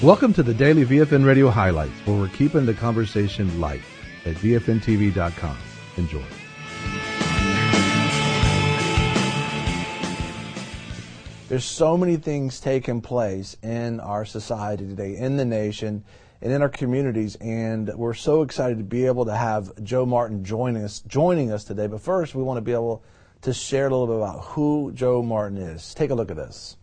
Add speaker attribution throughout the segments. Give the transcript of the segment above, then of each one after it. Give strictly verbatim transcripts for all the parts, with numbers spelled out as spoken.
Speaker 1: Welcome to the Daily V F N Radio Highlights, where we're keeping the conversation light at V F N T V dot com. Enjoy.
Speaker 2: There's so many things taking place in our society today, in the nation, and in our communities, and we're so excited to be able to have Joe Martin joining us joining us today. But first, we want to be able to share a little bit about who Joe Martin is. Take a look at this.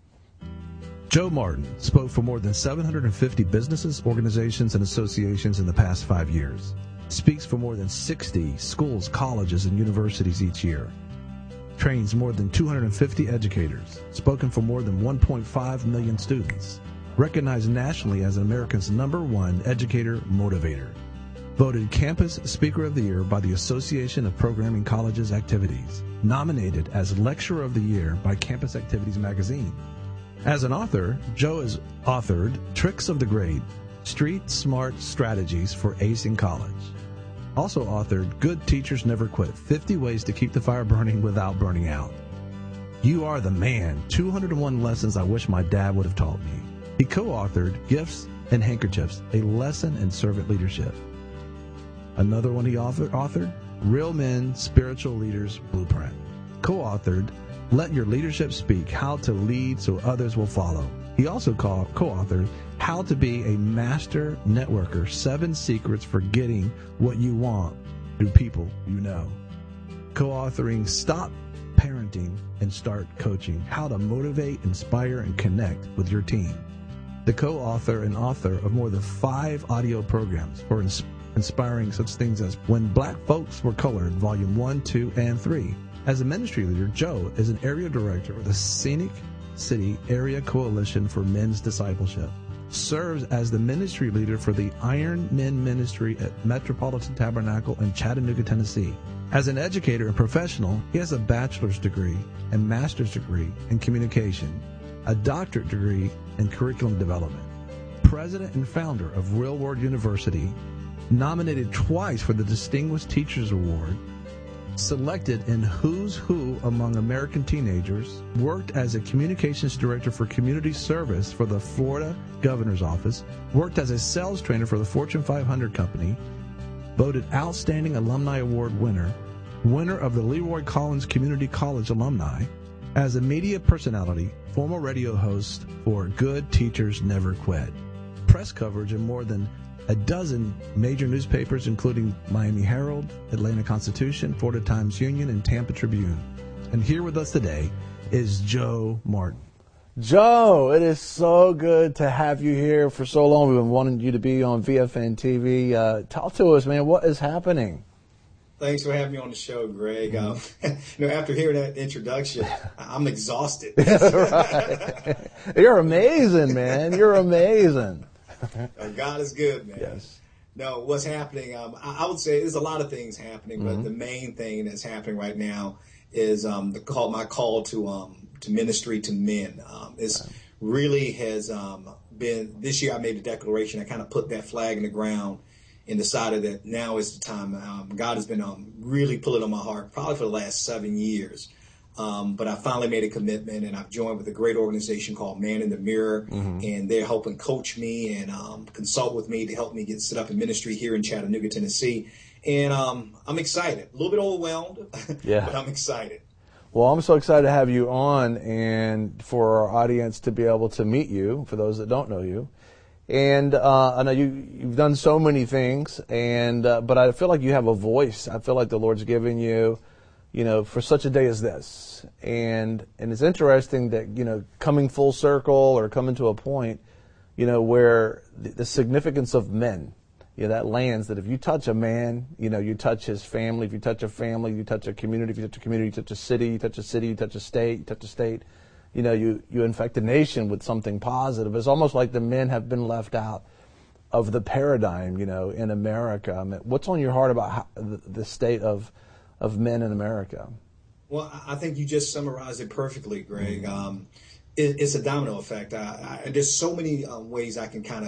Speaker 3: Joe Martin spoke for more than seven hundred fifty businesses, organizations, and associations in the past five years. Speaks for more than sixty schools, colleges, and universities each year. Trains more than two hundred fifty educators. Spoken for more than one point five million students. Recognized nationally as America's number one educator motivator. Voted Campus Speaker of the Year by the Association of Programming Colleges Activities. Nominated as Lecturer of the Year by Campus Activities magazine. As an author, Joe has authored Tricks of the Grade, Street Smart Strategies for Acing College. Also authored Good Teachers Never Quit, fifty Ways to Keep the Fire Burning Without Burning Out. You Are the Man, two hundred one Lessons I Wish My Dad Would Have Taught Me. He co-authored Gifts and Handkerchiefs, a lesson in servant leadership. Another one he authored, authored Real Men, Spiritual Leaders Blueprint. Co-authored Let Your Leadership Speak, How to Lead So Others Will Follow. He also co- co-authored How to Be a Master Networker, Seven Secrets for Getting What You Want Through People You Know. Co-authoring Stop Parenting and Start Coaching, How to Motivate, Inspire, and Connect with Your Team. The co-author and author of more than five audio programs for ins- inspiring such things as When Black Folks Were Colored, Volume one, two, and three. As a ministry leader, Joe is an area director of the Scenic City Area Coalition for Men's Discipleship. Serves as the ministry leader for the Iron Men Ministry at Metropolitan Tabernacle in Chattanooga, Tennessee. As an educator and professional, he has a bachelor's degree and master's degree in communication, a doctorate degree in curriculum development. President and founder of Real World University, nominated twice for the Distinguished Teachers Award, selected in Who's Who Among American Teenagers, worked as a communications director for community service for the Florida Governor's Office, worked as a sales trainer for the Fortune five hundred company, voted Outstanding Alumni Award winner, winner of the Leroy Collins Community College Alumni, as a media personality, former radio host for Good Teachers Never Quit. Press coverage in more than a dozen major newspapers, including Miami Herald, Atlanta Constitution, Florida Times-Union, and Tampa Tribune. And here with us today is Joe Martin.
Speaker 2: Joe, it is so good to have you here for so long. We've been wanting you to be on V F N T V. Uh, talk to us, man. What is happening?
Speaker 4: Thanks for having me on the show, Greg. Um, you know, after hearing that introduction, I'm exhausted.
Speaker 2: Right. You're amazing, man. You're amazing.
Speaker 4: God is good, man.
Speaker 2: Yes.
Speaker 4: No, what's happening? Um, I, I would say there's a lot of things happening, but
Speaker 2: Mm-hmm.
Speaker 4: the main thing that's happening right now is um, the call, my call to um, to ministry to men. Um, it's okay. really has um, been this year. I made a declaration. I kind of put that flag in the ground and decided that now is the time. Um, God has been um, really pulling on my heart, probably for the last seven years. Um, but I finally made a commitment, and I've joined with a great organization called Man in the Mirror, mm-hmm. and they're helping coach me and um, consult with me to help me get set up in ministry here in Chattanooga, Tennessee. And um, I'm excited, a little bit overwhelmed, yeah. but I'm excited.
Speaker 2: Well, I'm so excited to have you on and for our audience to be able to meet you, for those that don't know you. And uh, I know you, you've done so many things, and uh, but I feel like you have a voice. I feel like the Lord's given you, you know, for such a day as this. And and it's interesting that, you know, coming full circle or coming to a point, you know, where the, the significance of men, you know, that lands that if you touch a man, you know, you touch his family. If you touch a family, you touch a community. If you touch a community, you touch a city. You touch a city, you touch a state. You touch a state. You know, you, you infect a nation with something positive. It's almost like the men have been left out of the paradigm, you know, in America. I mean, what's on your heart about how, the, the state of of men in America?
Speaker 4: Well, I think you just summarized it perfectly, Greg. Um, it, it's a domino effect. I, I, there's so many um, ways I can kind of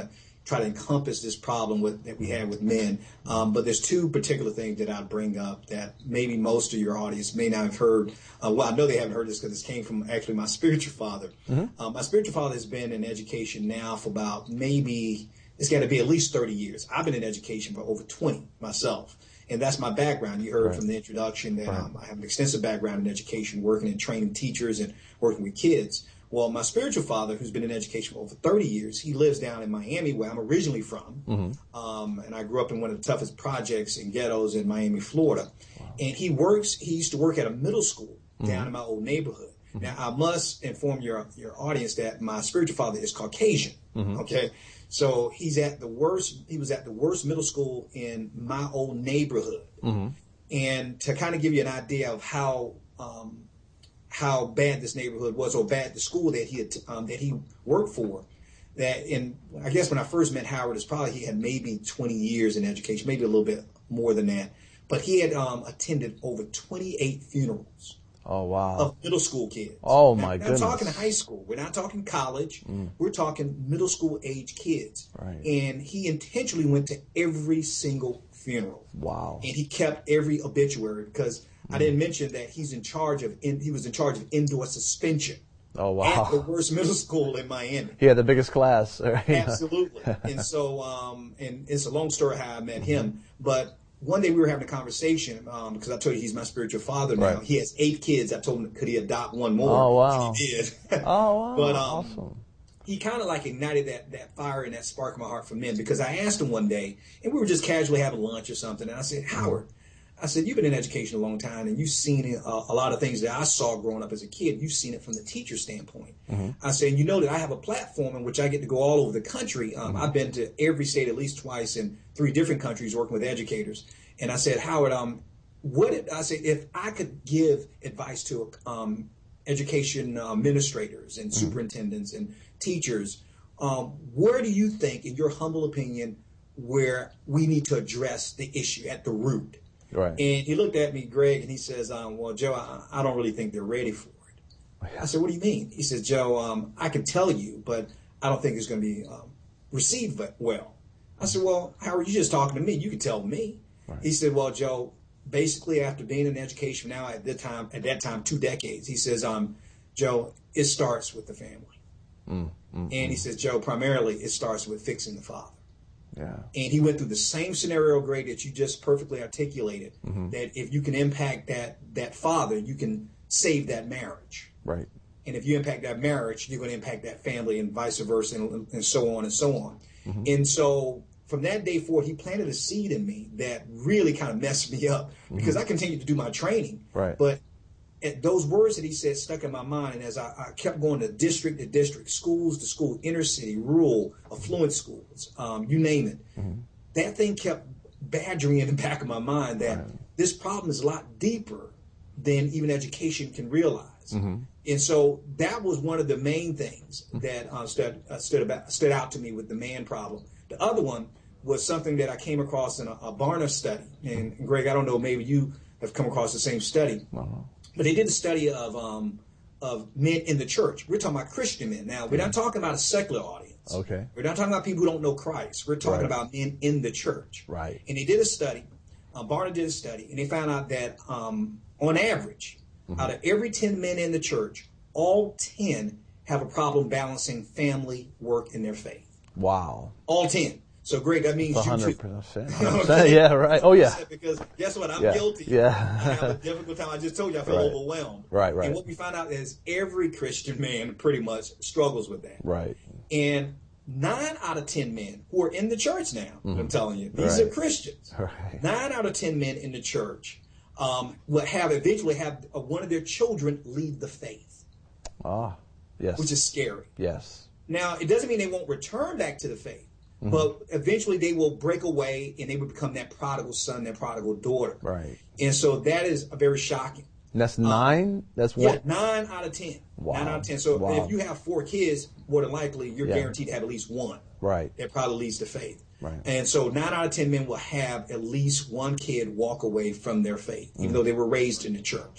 Speaker 4: try to encompass this problem with, that we have with men. Um, but there's two particular things that I bring up that maybe most of your audience may not have heard. Uh, well, I know they haven't heard this because this came from actually my spiritual father. Mm-hmm. Um, my spiritual father has been in education now for about maybe, it's got to be at least thirty years. I've been in education for over twenty myself. And that's my background. You heard right. from the introduction that right. um, I have an extensive background in education, working and training teachers and working with kids. Well, my spiritual father, who's been in education for over thirty years, he lives down in Miami, where I'm originally from. Mm-hmm. Um, and I grew up in one of the toughest projects and ghettos in Miami, Florida. Wow. And he works, he used to work at a middle school mm-hmm. down in my old neighborhood. Mm-hmm. Now, I must inform your your audience that my spiritual father is Caucasian. Mm-hmm. Okay. So he's at the worst, he was at the worst middle school in my old neighborhood. Mm-hmm. And to kind of give you an idea of how, um, how bad this neighborhood was, or bad the school that he had, um, that he worked for, that in, I guess when I first met Howard, it's probably he had maybe twenty years in education, maybe a little bit more than that. But he had um, attended over twenty-eight funerals.
Speaker 2: Oh, wow.
Speaker 4: Of middle school kids.
Speaker 2: Oh,
Speaker 4: now,
Speaker 2: my
Speaker 4: we're
Speaker 2: goodness.
Speaker 4: We're not talking high school. We're not talking college. Mm. We're talking middle school age kids.
Speaker 2: Right.
Speaker 4: And he intentionally went to every single funeral.
Speaker 2: Wow.
Speaker 4: And he kept every obituary because mm. I didn't mention that he's in charge of, in, he was in charge of indoor suspension.
Speaker 2: Oh, wow.
Speaker 4: At the worst middle school in Miami.
Speaker 2: He had the biggest class. Right?
Speaker 4: Absolutely. And so, um, and it's a long story how I met him, but one day we were having a conversation um, because I told you he's my spiritual father now. Right. He has eight kids. I told him, could he adopt one more?
Speaker 2: Oh, wow.
Speaker 4: He did.
Speaker 2: Oh, wow.
Speaker 4: But, um,
Speaker 2: awesome.
Speaker 4: He kind of like ignited that, that fire and that spark in my heart for men, because I asked him one day, and we were just casually having lunch or something, and I said, Howard, I said, you've been in education a long time, and you've seen a, a lot of things that I saw growing up as a kid. You've seen it from the teacher standpoint. Mm-hmm. I said, you know that I have a platform in which I get to go all over the country. Um, mm-hmm. I've been to every state at least twice in three different countries working with educators. And I said, Howard, um, what if, I said, if I could give advice to um, education uh, administrators and mm-hmm. superintendents and teachers, um, where do you think, in your humble opinion, where we need to address the issue at the root?
Speaker 2: Right.
Speaker 4: And he looked at me, Greg, and he says, um, well, Joe, I, I don't really think they're ready for it. I said, what do you mean? He says, Joe, um, I can tell you, but I don't think it's going to be um, received well. I said, well, Howard, you're just talking to me. You can tell me. Right. He said, well, Joe, basically after being in education now at that time, at that time, two decades, he says, um, Joe, it starts with the family. Mm, mm, and he says, Joe, primarily it starts with fixing the father.
Speaker 2: Yeah.
Speaker 4: And he went through the same scenario, Greg, that you just perfectly articulated, mm-hmm. that if you can impact that that father, you can save that marriage.
Speaker 2: Right.
Speaker 4: And if you impact that marriage, you're going to impact that family, and vice versa, and, and so on and so on. Mm-hmm. And so from that day forward, he planted a seed in me that really kind of messed me up, because mm-hmm. I continued to do my training.
Speaker 2: Right.
Speaker 4: But at those words that he said stuck in my mind, and as I, I kept going to district to district, schools to school, inner city, rural, affluent schools, um, you name it, mm-hmm. that thing kept badgering in the back of my mind that right. this problem is a lot deeper than even education can realize. Mm-hmm. And so that was one of the main things that uh, stood, uh, stood, about, stood out to me with the man problem. The other one was something that I came across in a, a Barna study. And, and Greg, I don't know, maybe you have come across the same study. Uh-huh. But they did a study of um, of men in the church. We're talking about Christian men. Now, we're not talking about a secular audience.
Speaker 2: Okay.
Speaker 4: We're not talking about people who don't know Christ. We're talking right. about men in the church.
Speaker 2: Right.
Speaker 4: And they did a study. Uh, Barna did a study, and they found out that um, on average, mm-hmm. out of every ten men in the church, all ten have a problem balancing family, work, and their faith.
Speaker 2: Wow.
Speaker 4: All ten. So, Greg, that means
Speaker 2: one hundred
Speaker 4: you
Speaker 2: percent. Yeah, right. Oh, yeah.
Speaker 4: Because guess what? I'm
Speaker 2: yeah.
Speaker 4: guilty.
Speaker 2: Yeah.
Speaker 4: I have a difficult time. I just told you I feel
Speaker 2: right.
Speaker 4: overwhelmed.
Speaker 2: Right, right.
Speaker 4: And what we found out is every Christian man pretty much struggles with that.
Speaker 2: Right.
Speaker 4: And nine out of ten men who are in the church now, mm-hmm. I'm telling you, these
Speaker 2: right.
Speaker 4: are Christians.
Speaker 2: Right.
Speaker 4: Nine out of ten men in the church um, will have eventually have uh, one of their children leave the faith.
Speaker 2: Ah, yes.
Speaker 4: Which is scary.
Speaker 2: Yes.
Speaker 4: Now, it doesn't mean they won't return back to the faith. Mm-hmm. But eventually they will break away, and they will become that prodigal son, that prodigal daughter.
Speaker 2: Right.
Speaker 4: And so that is a very shocking.
Speaker 2: And that's nine? Um, that's one?
Speaker 4: Yeah, nine out of ten.
Speaker 2: Wow.
Speaker 4: Nine out of ten. So
Speaker 2: wow.
Speaker 4: if you have four kids, more than likely you're yeah. guaranteed to have at least one.
Speaker 2: Right.
Speaker 4: That probably leads to faith.
Speaker 2: Right.
Speaker 4: And so nine out of ten men will have at least one kid walk away from their faith, even mm. though they were raised in the church.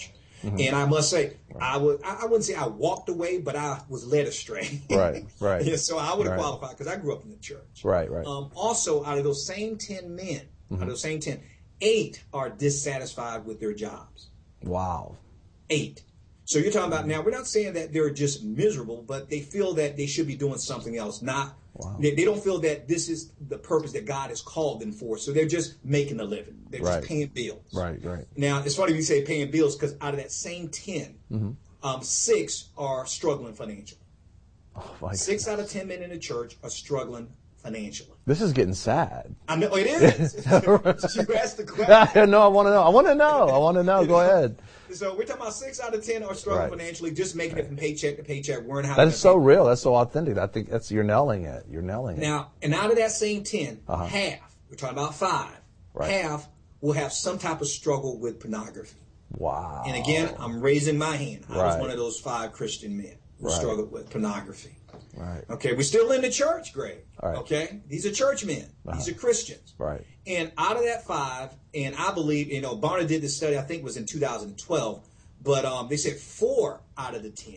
Speaker 4: Mm-hmm. And I must say, right. I would I wouldn't say I walked away, but I was led astray.
Speaker 2: Right, right.
Speaker 4: Yeah, so I would have
Speaker 2: right.
Speaker 4: qualified because I grew up in the church.
Speaker 2: Right, right.
Speaker 4: Um, also, out of those same ten men, mm-hmm. out of those same ten, eight are dissatisfied with their jobs.
Speaker 2: Wow.
Speaker 4: Eight. So you're talking about now, we're not saying that they're just miserable, but they feel that they should be doing something else. Not wow. they, they don't feel that this is the purpose that God has called them for. So they're just making a living. They're
Speaker 2: right.
Speaker 4: just paying bills.
Speaker 2: Right, right.
Speaker 4: Now, it's funny you say paying bills because out of that same ten, mm-hmm. um, six are struggling financially. Oh, six out of ten men in the church are struggling financially.
Speaker 2: This is getting sad.
Speaker 4: I know it is. You asked the question.
Speaker 2: No, I want to know. I want to know. I want to know. Go ahead.
Speaker 4: So we're talking about six out of ten are struggling right. financially, just making right. it from paycheck to paycheck, weren't how.
Speaker 2: That is so real. That's so authentic. I think that's you're nailing it. You're nailing it.
Speaker 4: Now, and out of that same ten, uh-huh. half, we're talking about five, right. half will have some type of struggle with pornography.
Speaker 2: Wow.
Speaker 4: And again, I'm raising my hand. I
Speaker 2: right.
Speaker 4: was one of those five Christian men who
Speaker 2: right.
Speaker 4: struggled with pornography.
Speaker 2: Right.
Speaker 4: Okay, we're still in the church, Greg.
Speaker 2: Right.
Speaker 4: Okay, these are church men.
Speaker 2: Uh-huh.
Speaker 4: These are Christians.
Speaker 2: Right.
Speaker 4: And out of that five, and I believe, you know, Barna did this study, I think it was in two thousand twelve, but um, they said four out of the ten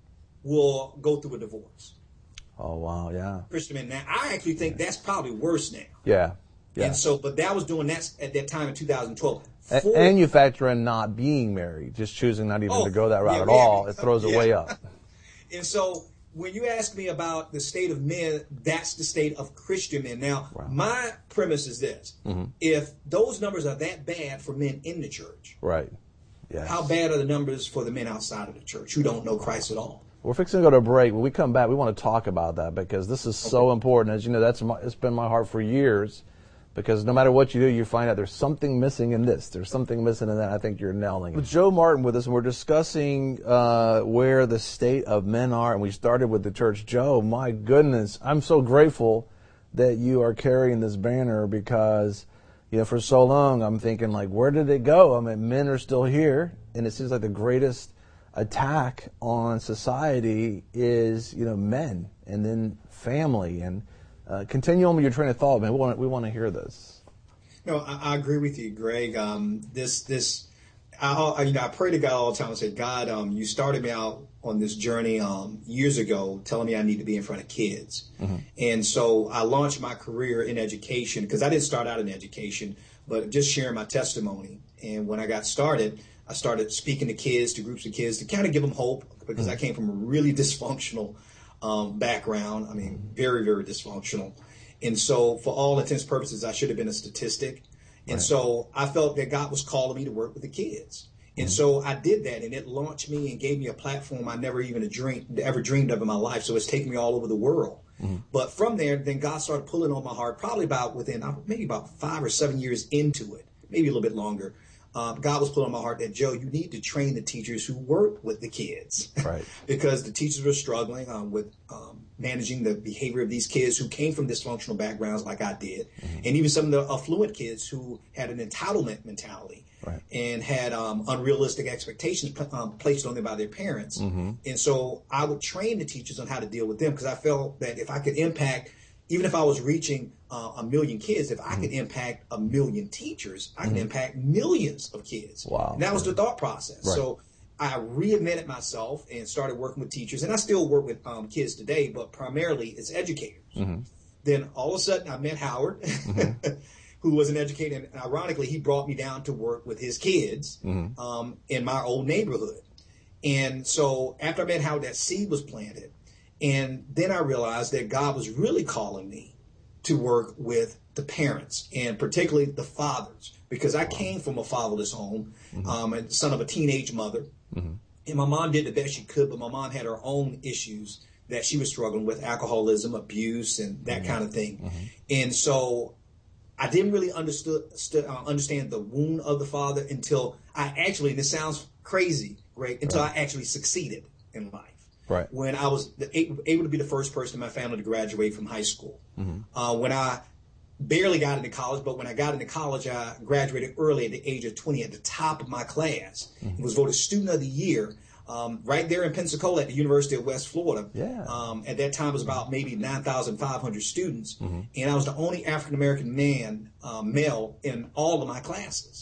Speaker 4: will go through a divorce.
Speaker 2: Oh, wow, yeah.
Speaker 4: Christian men. Now, I actually think yeah. that's probably worse now.
Speaker 2: Yeah, yeah.
Speaker 4: And so, but that was doing that at that time in two thousand twelve.
Speaker 2: Four, and you factor in not being married, just choosing not even
Speaker 4: oh,
Speaker 2: to go that route
Speaker 4: yeah,
Speaker 2: at all.
Speaker 4: Yeah,
Speaker 2: it throws
Speaker 4: yeah.
Speaker 2: it way up.
Speaker 4: And so, when you ask me about the state of men, that's the state of Christian men. Now, wow. my premise is this. Mm-hmm. If those numbers are that bad for men in the church,
Speaker 2: right? Yes.
Speaker 4: How bad are the numbers for the men outside of the church who don't know Christ at all?
Speaker 2: We're fixing to go to a break. When we come back, we want to talk about that because this is okay. so important. As you know, that's my, it's been my heart for years because no matter what you do, you find out there's something missing in this. There's something missing in that. I think you're nailing it. With Joe Martin with us, and we're discussing uh, where the state of men are, and we started with the church. Joe, my goodness, I'm so grateful that you are carrying this banner because, you know, for so long I'm thinking, like, where did it go? I mean, men are still here, and it seems like the greatest attack on society is, you know, men and then family. And uh, continue on with your train of thought, man. We want we want to hear this.
Speaker 4: No, I, I agree with you, Greg. Um, this this, I, I you know I pray to God all the time and say, God, um, you started me out on this journey um, years ago, telling me I need to be in front of kids, mm-hmm. and so I launched my career in education because I didn't start out in education, but just sharing my testimony. And when I got started, I started speaking to kids, to groups of kids, to kind of give them hope because mm-hmm. I came from a really dysfunctional um, background. I mean, mm-hmm. very, very dysfunctional. And so for all intents and purposes, I should have been a statistic. And right. so I felt that God was calling me to work with the kids. And mm-hmm. so I did that, and it launched me and gave me a platform I never even dreamed, ever dreamed of in my life. So it's taken me all over the world. Mm-hmm. But from there, then God started pulling on my heart, probably about within, maybe about five or seven years into it, maybe a little bit longer. Um, God was pulling on my heart that, Joe, you need to train the teachers who work with the kids.
Speaker 2: Right.
Speaker 4: Because the teachers were struggling um, with um, managing the behavior of these kids who came from dysfunctional backgrounds like I did. Mm-hmm. And even some of the affluent kids who had an entitlement mentality right. and had um, unrealistic expectations um, placed on them by their parents. Mm-hmm. And so I would train the teachers on how to deal with them because I felt that if I could impact, even if I was reaching uh, a million kids, if I mm-hmm. could impact a million teachers, I mm-hmm. could impact millions of kids.
Speaker 2: Wow.
Speaker 4: And that was the thought process.
Speaker 2: Right. So
Speaker 4: I reinvented myself and started working with teachers. And I still work with um, kids today, but primarily it's educators. Mm-hmm. Then all of a sudden I met Howard, mm-hmm. who was an educator. And ironically, he brought me down to work with his kids mm-hmm. um, in my old neighborhood. And so after I met Howard, that seed was planted. And then I realized that God was really calling me to work with the parents and particularly the fathers because I came from a fatherless home, mm-hmm. um, and son of a teenage mother. Mm-hmm. And my mom did the best she could, but my mom had her own issues that she was struggling with, alcoholism, abuse, and that mm-hmm. kind of thing. Mm-hmm. And so I didn't really understood, st- uh, understand the wound of the father until I actually, and this sounds crazy, Greg, until right. I actually succeeded in life.
Speaker 2: Right.
Speaker 4: When I was able to be the first person in my family to graduate from high school. Mm-hmm. Uh, when I barely got into college, but when I got into college, I graduated early at the age of twenty at the top of my class. Mm-hmm. Was voted Student of the Year um, right there in Pensacola at the University of West Florida. Yeah. Um, at that time, it was about maybe nine thousand five hundred students. Mm-hmm. And I was the only African-American man, uh, male, in all of my classes.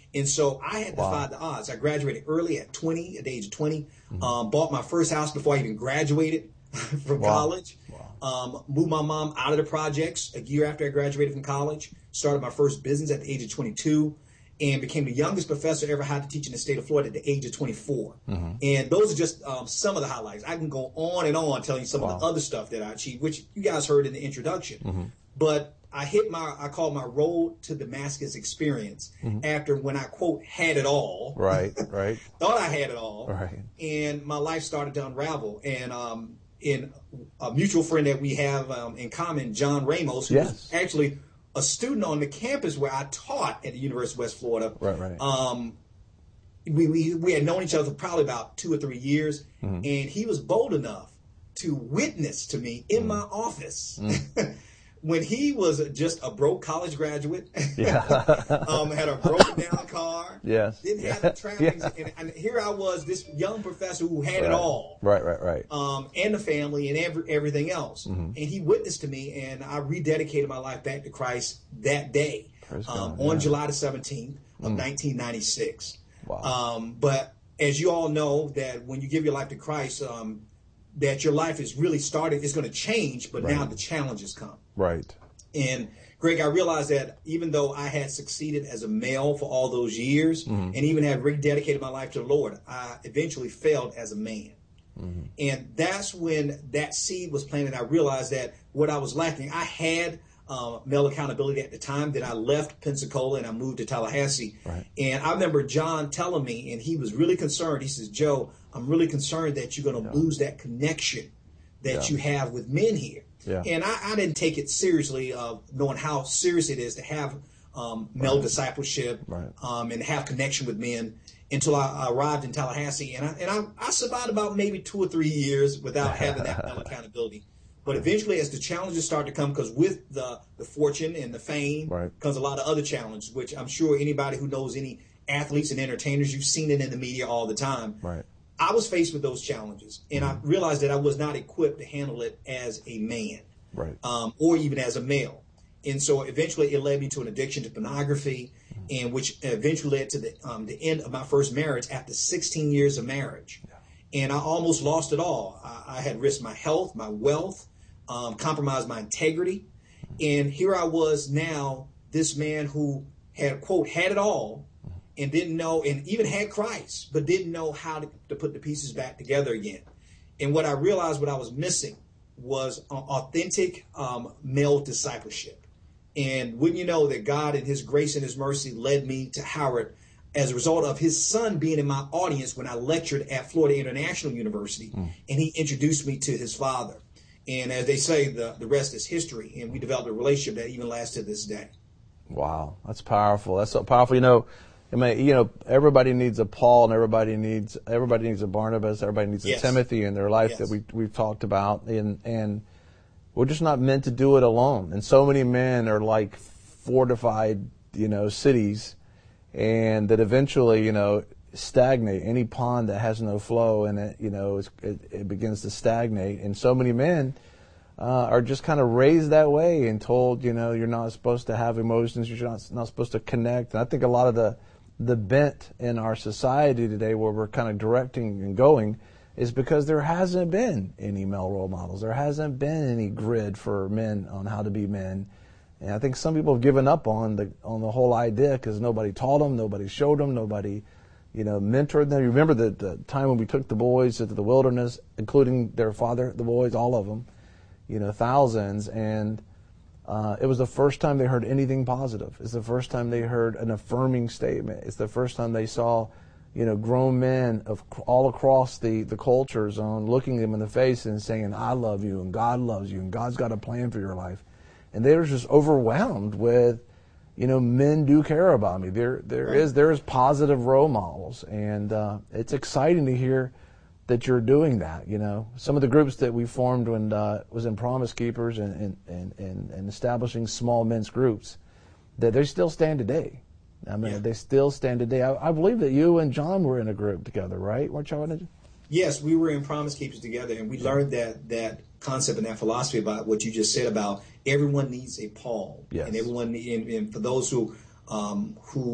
Speaker 4: And so I had
Speaker 2: Wow.
Speaker 4: defied the odds. I graduated early at twenty, at the age of twenty,
Speaker 2: Mm-hmm.
Speaker 4: um, bought my first house before I even graduated from
Speaker 2: Wow.
Speaker 4: college, um, moved my mom out of the projects a year after I graduated from college, started my first business at the age of twenty-two, and became the youngest professor ever had to teach in the state of Florida at the age of twenty-four.
Speaker 2: Mm-hmm.
Speaker 4: And those are just um, some of the highlights. I can go on and on telling you some
Speaker 2: Wow.
Speaker 4: of the other stuff that I achieved, which you guys heard in the introduction.
Speaker 2: Mm-hmm.
Speaker 4: But I hit my, I call my road to Damascus experience after when I, quote, had it all.
Speaker 2: Right, right,
Speaker 4: Thought I had it all.
Speaker 2: right.
Speaker 4: And my life started to unravel. And um, in a mutual friend that we have um, in common, John Ramos, who
Speaker 2: Yes.
Speaker 4: was actually a student on the campus where I taught at the University of West Florida.
Speaker 2: Right, right.
Speaker 4: Um, we, we, we had known each other for probably about two or three years.
Speaker 2: Mm-hmm.
Speaker 4: And he was bold enough to witness to me in
Speaker 2: Mm-hmm.
Speaker 4: my office. When he was just a broke college graduate,
Speaker 2: Yeah.
Speaker 4: um, had a broken down car,
Speaker 2: Yes.
Speaker 4: didn't have
Speaker 2: Yeah.
Speaker 4: the trappings,
Speaker 2: Yeah.
Speaker 4: and, and here I was, this young professor who had
Speaker 2: Right.
Speaker 4: it all,
Speaker 2: Right, right, right.
Speaker 4: um, and the family and every, everything else.
Speaker 2: Mm-hmm.
Speaker 4: And he witnessed to me, and I rededicated my life back to Christ that day,
Speaker 2: Praise
Speaker 4: um,
Speaker 2: God,
Speaker 4: on
Speaker 2: yeah.
Speaker 4: July the seventeenth of nineteen ninety-six.
Speaker 2: Wow.
Speaker 4: Um, but as you all know, that when you give your life to Christ, um, that your life is really starting, it's going to change, but now
Speaker 2: Right.
Speaker 4: the challenges come.
Speaker 2: Right.
Speaker 4: And Greg, I realized that even though I had succeeded as a male for all those years,
Speaker 2: Mm-hmm.
Speaker 4: and even had rededicated my life to the Lord, I eventually failed as a man.
Speaker 2: Mm-hmm.
Speaker 4: And that's when that seed was planted. I realized that what I was lacking, I had um, male accountability at the time that I left Pensacola and I moved to Tallahassee.
Speaker 2: Right.
Speaker 4: And I remember John telling me, and he was really concerned. He says, Joe, I'm really concerned that you're going to lose that connection that
Speaker 2: Yeah.
Speaker 4: you have with men here.
Speaker 2: Yeah.
Speaker 4: And I, I didn't take it seriously, of knowing how serious it is to have um, male discipleship
Speaker 2: Right.
Speaker 4: um, and have connection with men until I, I arrived in Tallahassee. And I and I, I survived about maybe two or three years without having that male accountability. But eventually, as the challenges start to come, because with the, the fortune and the fame
Speaker 2: Right.
Speaker 4: comes a lot of other challenges, which I'm sure anybody who knows any athletes and entertainers, you've seen it in the media all the time.
Speaker 2: Right.
Speaker 4: I was faced with those challenges, and I realized that I was not equipped to handle it as a man,
Speaker 2: Right.
Speaker 4: um, or even as a male. And so eventually it led me to an addiction to pornography, and which eventually led to the, um, the end of my first marriage after sixteen years of marriage. And I almost lost it all. I, I had risked my health, my wealth, um, compromised my integrity. And here I was now, this man who had, quote, had it all, and didn't know, and even had Christ, but didn't know how to, to put the pieces back together again. And what I realized what I was missing was uh, authentic um, male discipleship. And wouldn't you know that God in his grace and his mercy led me to Howard as a result of his son being in my audience when I lectured at Florida International University, mm. and he introduced me to his father. And as they say, the, the rest is history, and we developed a relationship that even lasts to this day.
Speaker 2: Wow, that's powerful. That's so powerful. You know, I mean, you know, everybody needs a Paul, and everybody needs everybody needs a Barnabas. Everybody needs a
Speaker 4: Yes.
Speaker 2: Timothy in their life
Speaker 4: Yes.
Speaker 2: that we we've talked about, and and we're just not meant to do it alone. And so many men are like fortified, you know, cities, and that eventually, you know, stagnate. Any pond that has no flow in it, you know, it's, it, it begins to stagnate. And so many men uh, are just kind of raised that way and told, you know, you're not supposed to have emotions, you're not not supposed to connect. And I think a lot of the the bent in our society today, where we're kind of directing and going, is because there hasn't been any male role models. There hasn't been any grid for men on how to be men. And I think some people have given up on the on the whole idea because nobody taught them, nobody showed them, nobody, you know, mentored them. You remember the, the time when we took the boys into the wilderness, including their father, the boys, all of them, you know, thousands, and uh, it was the first time they heard anything positive. It's the first time they heard an affirming statement. It's the first time they saw, you know, grown men of all across the, the culture zone looking them in the face and saying, I love you, and God loves you, and God's got a plan for your life. And they were just overwhelmed with, you know, men do care about me. There, there is, there is positive role models, and uh, it's exciting to hear that you're doing that. You know, some of the groups that we formed when uh, was in Promise Keepers and and, and and establishing small men's groups, that they still stand today. I mean,
Speaker 4: Yeah.
Speaker 2: they still stand today. I, I believe that you and John were in a group together, right? Weren't y'all in a?
Speaker 4: Yes, we were in Promise Keepers together, and we learned that that concept and that philosophy about what you just said about everyone needs a Paul,
Speaker 2: Yes.
Speaker 4: and everyone, and, and for those who um, who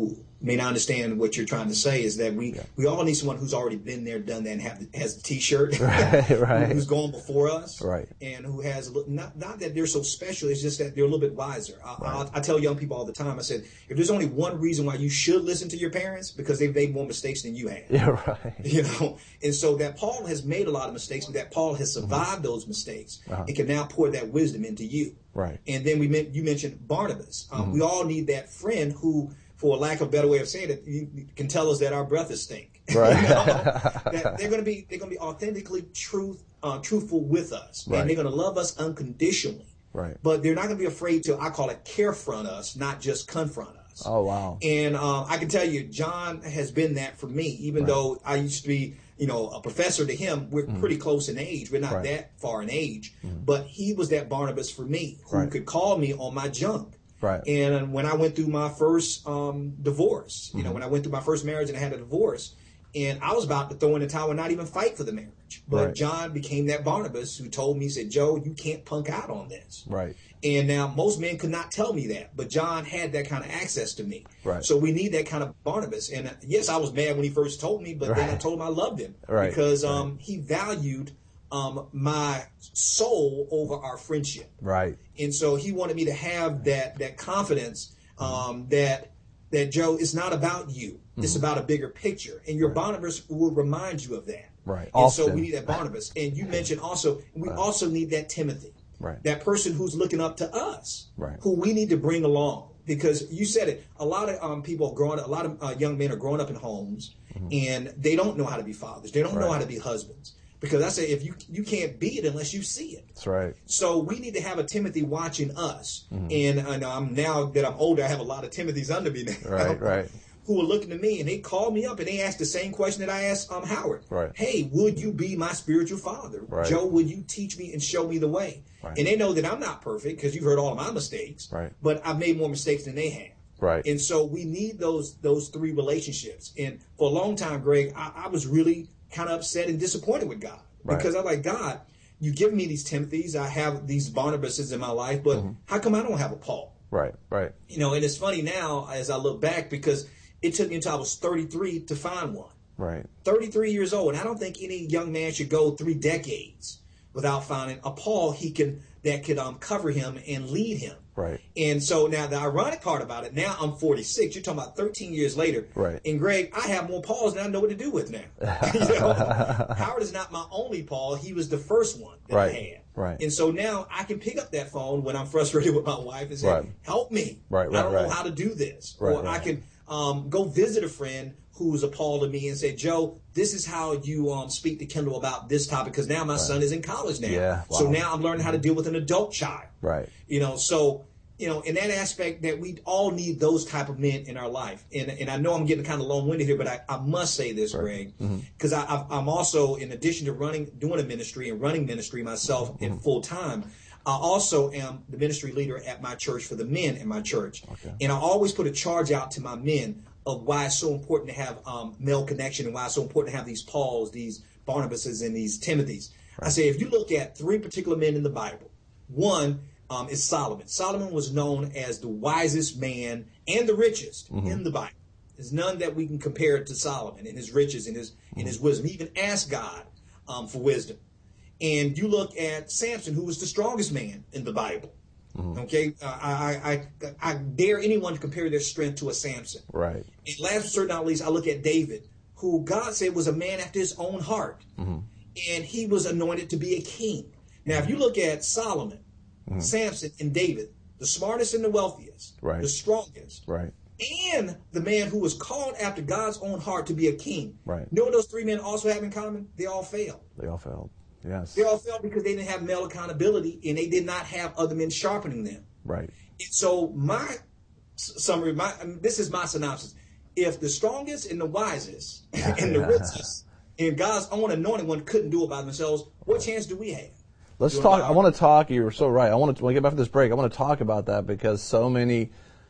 Speaker 4: may not understand what you're trying to say is that we, yeah. we all need someone who's already been there, done that, and have the, has the T-shirt,
Speaker 2: right, right.
Speaker 4: who's gone before us,
Speaker 2: right.
Speaker 4: and who has, not, not that they're so special, it's just that they're a little bit wiser. I, right. I, I tell young people all the time, I said, if there's only one reason why you should listen to your parents, because they've made more mistakes than you have.
Speaker 2: Yeah, right.
Speaker 4: You know, and so that Paul has made a lot of mistakes, but that Paul has survived mm-hmm. those mistakes uh-huh. and can now pour that wisdom into you.
Speaker 2: Right.
Speaker 4: And then we meant, you mentioned Barnabas. Um,
Speaker 2: mm-hmm.
Speaker 4: We all need that friend who, for lack of a better way of saying it, you can tell us that our breath is stink.
Speaker 2: Right.
Speaker 4: You know? That they're going to be they're going to be authentically truth uh, truthful with us,
Speaker 2: right.
Speaker 4: and they're going to love us unconditionally.
Speaker 2: Right.
Speaker 4: But they're not going to be afraid to, I call it, carefront us, not just confront us.
Speaker 2: Oh wow.
Speaker 4: And um, I can tell you, John has been that for me. Even right. though I used to be, you know, a professor to him, we're mm-hmm. pretty close in age. We're not
Speaker 2: right.
Speaker 4: that far in age,
Speaker 2: mm-hmm.
Speaker 4: but he was that Barnabas for me, who right. could call me on my junk.
Speaker 2: Right.
Speaker 4: And when I went through my first um, divorce, you mm-hmm. know, when I went through my first marriage and I had a divorce, and I was about to throw in the towel and not even fight for the marriage. But
Speaker 2: right. John
Speaker 4: became that Barnabas who told me, said, Joe, you can't punk out on this.
Speaker 2: Right.
Speaker 4: And now most men could not tell me that, but John had that kind of access to me.
Speaker 2: Right.
Speaker 4: So we need that kind of Barnabas. And uh, yes, I was mad when he first told me, but right. then I told him I loved him.
Speaker 2: Right.
Speaker 4: Because um,
Speaker 2: right.
Speaker 4: he valued um, my soul over our friendship.
Speaker 2: Right.
Speaker 4: And so he wanted me to have that that confidence um, that that Joe, it's not about you. Mm-hmm. It's about a bigger picture. And your right. Barnabas will remind you of that.
Speaker 2: Right.
Speaker 4: And
Speaker 2: Often.
Speaker 4: so we need that Barnabas. And you mentioned also, we right. also need that Timothy.
Speaker 2: Right.
Speaker 4: That person who's looking up to us.
Speaker 2: Right.
Speaker 4: Who we need to bring along. Because you said it, a lot of um, people are growing up, a lot of uh, young men are growing up in homes mm-hmm. and they don't know how to be fathers. They don't
Speaker 2: right.
Speaker 4: know how to be husbands. Because I say, if you you can't be it unless you see it.
Speaker 2: That's right.
Speaker 4: So we need to have a Timothy watching us.
Speaker 2: Mm-hmm.
Speaker 4: And, and I'm now that I'm older, I have a lot of Timothys under me now.
Speaker 2: Right, right.
Speaker 4: Who are looking to me, and they call me up and they ask the same question that I asked um, Howard.
Speaker 2: Right.
Speaker 4: Hey, would you be my spiritual father?
Speaker 2: Right.
Speaker 4: Joe, would you teach me and show me the way?
Speaker 2: Right.
Speaker 4: And they know that I'm not perfect because you've heard all of my mistakes.
Speaker 2: Right.
Speaker 4: But I've made more mistakes than they have.
Speaker 2: Right.
Speaker 4: And so we need those those three relationships. And for a long time, Greg, I, I was really kind of upset and disappointed with God.
Speaker 2: Right.
Speaker 4: Because I'm like, God, you give me these Timothys, I have these Barnabases in my life, but mm-hmm. how come I don't have a Paul?
Speaker 2: Right, right.
Speaker 4: You know, and it's funny now as I look back because it took me until I was thirty-three to find one.
Speaker 2: Right.
Speaker 4: thirty-three years old, and I don't think any young man should go three decades without finding a Paul he can that could um, cover him and lead him.
Speaker 2: Right.
Speaker 4: And so now the ironic part about it, now I'm forty-six. You're talking about thirteen years later.
Speaker 2: Right.
Speaker 4: And Greg, I have more Pauls than I know what to do with now. You know? Howard is not my only Paul. He was the first one that
Speaker 2: right.
Speaker 4: I had.
Speaker 2: Right.
Speaker 4: And so now I can pick up that phone when I'm frustrated with my wife and say,
Speaker 2: right.
Speaker 4: help me.
Speaker 2: Right, right,
Speaker 4: I don't
Speaker 2: right.
Speaker 4: know how to do this.
Speaker 2: Right,
Speaker 4: or
Speaker 2: right.
Speaker 4: I can um, go visit a friend who's a Paul to me and say, Joe, this is how you um, speak to Kendall about this topic because now my right. son is in college now.
Speaker 2: Yeah, wow.
Speaker 4: So now I'm learning how to deal with an adult child.
Speaker 2: Right.
Speaker 4: You know, so, you know, in that aspect that we all need those type of men in our life. And and I know I'm getting kind of long-winded here, but I, I must say this,
Speaker 2: right.
Speaker 4: Greg, because mm-hmm. I'm also, in addition to running, doing a ministry and running ministry myself mm-hmm. in full time, I also am the ministry leader at my church for the men in my church.
Speaker 2: Okay.
Speaker 4: And I always put a charge out to my men of why it's so important to have um, male connection and why it's so important to have these Pauls, these Barnabases, and these Timothys. Right. I say, if you look at three particular men in the Bible, one um, is Solomon. Solomon was known as the wisest man and the richest mm-hmm. in the Bible. There's none that we can compare to Solomon in his riches and his mm-hmm. in his wisdom. He even asked God um, for wisdom. And you look at Samson, who was the strongest man in the Bible. Mm-hmm. Okay, uh, I, I I dare anyone to compare their strength to a Samson.
Speaker 2: Right.
Speaker 4: And last but certainly not least, I look at David, who God said was a man after his own heart, mm-hmm. and he was anointed to be a king. Now, if you look at Solomon, mm-hmm. Samson, and David, the smartest and the wealthiest,
Speaker 2: right.
Speaker 4: the strongest,
Speaker 2: right.
Speaker 4: and the man who was called after God's own heart to be a king.
Speaker 2: Right.
Speaker 4: You know what those three men also have in common? They all failed.
Speaker 2: They all failed. Yes.
Speaker 4: They all failed because they didn't have male accountability and they did not have other men sharpening them.
Speaker 2: Right.
Speaker 4: And so my summary, my I mean, this is my synopsis. If the strongest and the wisest and the richest and God's own anointed one couldn't do it by themselves, what chance do we have?
Speaker 2: Let's talk. I want to talk. You're so right. I want to, when we get back from this break, I want to talk about that because so many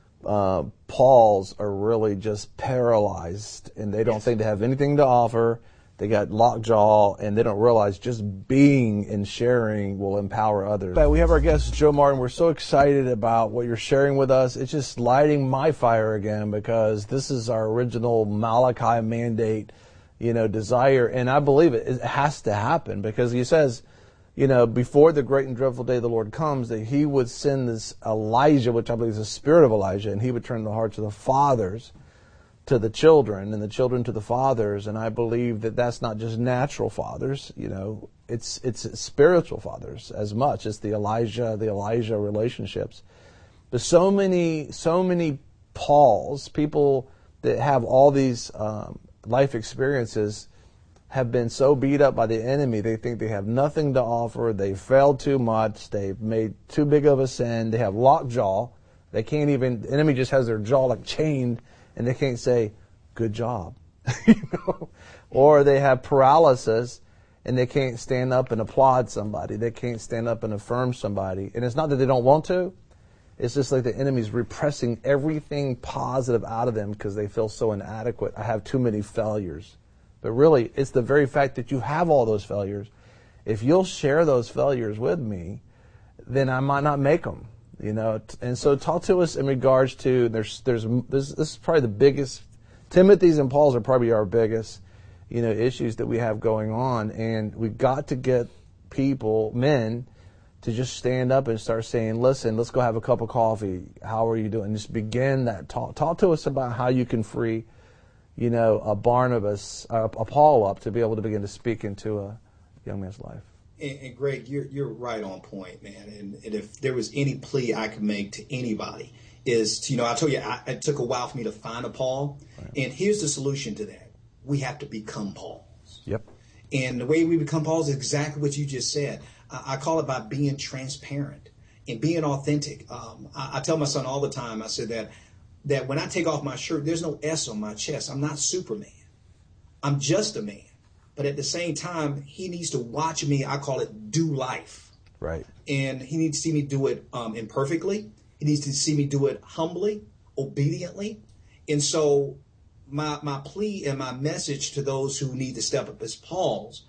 Speaker 2: uh, Pauls are really just paralyzed and they don't
Speaker 4: yes.
Speaker 2: think they have anything to offer. They got lockjaw, and they don't realize just being and sharing will empower others. We have our guest, Joe Martin. We're so excited about what you're sharing with us. It's just lighting my fire again, because this is our original Malachi mandate, you know, desire. And I believe it. It has to happen, because he says, you know, before the great and dreadful day of the Lord comes, that he would send this Elijah, which I believe is the spirit of Elijah, and he would turn the hearts of the fathers to the children, and the children to the fathers. And I believe that that's not just natural fathers, you know, it's it's spiritual fathers as much. It's the Elijah, the Elijah relationships. But so many, so many Pauls, people that have all these um, life experiences, have been so beat up by the enemy, they think they have nothing to offer, they've failed too much, they've made too big of a sin, they have locked jaw, they can't even, the enemy just has their jaw like chained, and they can't say, good job. You know? Or they have paralysis, and they can't stand up and applaud somebody. They can't stand up and affirm somebody. And it's not that they don't want to. It's just like the enemy's repressing everything positive out of them because they feel so inadequate. I have too many failures. But really, it's the very fact that you have all those failures. If you'll share those failures with me, then I might not make them. You know, and so talk to us in regards to, there's, there's, this, this is probably the biggest, Timothy's and Paul's are probably our biggest, you know, issues that we have going on. And we've got to get people, men, to just stand up and start saying, listen, let's go have a cup of coffee. How are you doing? Just begin that talk. Talk to us about how you can free, you know, a Barnabas, a, a Paul up to be able to begin to speak into a young man's life.
Speaker 4: And, and Greg, you're you're right on point, man. And, and if there was any plea I could make to anybody, is to, you know, I told you I, it took a while for me to find a Paul, right. And here's the solution to that: we have to become Pauls.
Speaker 2: Yep.
Speaker 4: And the way we become Pauls is exactly what you just said. I, I call it by being transparent and being authentic. Um, I, I tell my son all the time. I said that that when I take off my shirt, there's no S on my chest. I'm not Superman. I'm just a man. But at the same time, he needs to watch me, I call it, do life.
Speaker 2: Right.
Speaker 4: And he needs to see me do it um, imperfectly. He needs to see me do it humbly, obediently. And so my my plea and my message to those who need to step up as Pauls